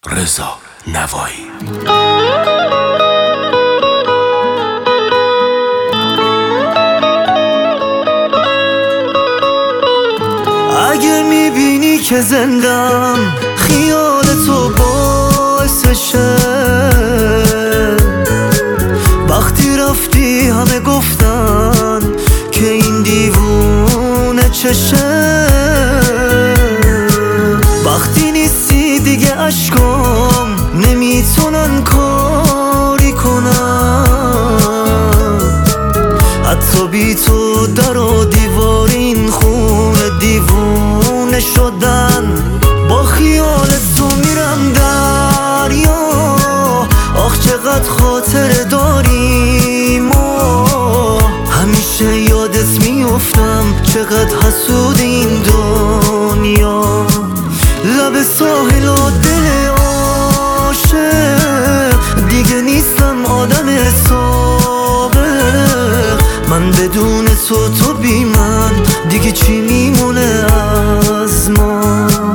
رضا نوایی. اگه میبینی که زندم خیال تو باعثشه، وقتی رفتی همه گفتن که این دیوونه چشه، وقتی نیستی دیگه اشکام نمیتونن کاری کنن، حتی بی تو در و دیوار این خونه دیوونه شدن. با خیال تو میرم دریا، آخ چقدر خاطره داریم و همیشه یادت میافتم چقدر حسود این دنیا. لب ساحل و دل عاشق دیگه نیستم آدم سابق، من بدون تو بی من دیگه چی میمونه از ما؟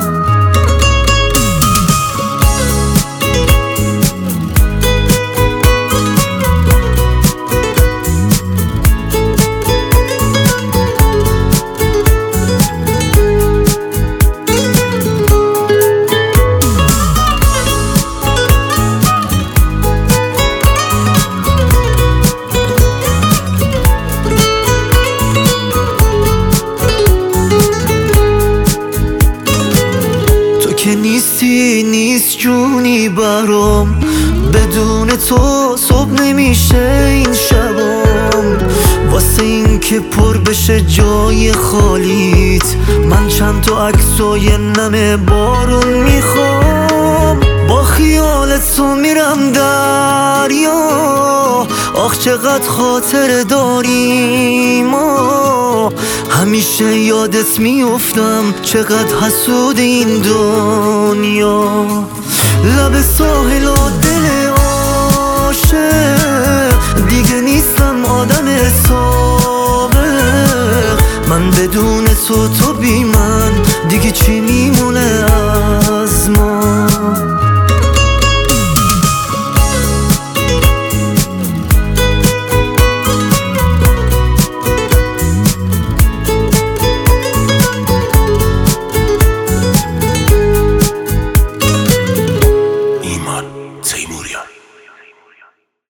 که نیستی نیست جونی برام، بدون تو صبح نمیشه این شبام. واسه این که پر بشه جای خالیت من چند تا عکسای نم بارون میخوام. با خیال تو میرم دریا، آخ چقدر خاطره داریم و همیشه یادت میافتم چقدر حسود این دنیا. لب ساحل و دل عاشق دیگه نیستم آدم سابق، من بدون تو بی من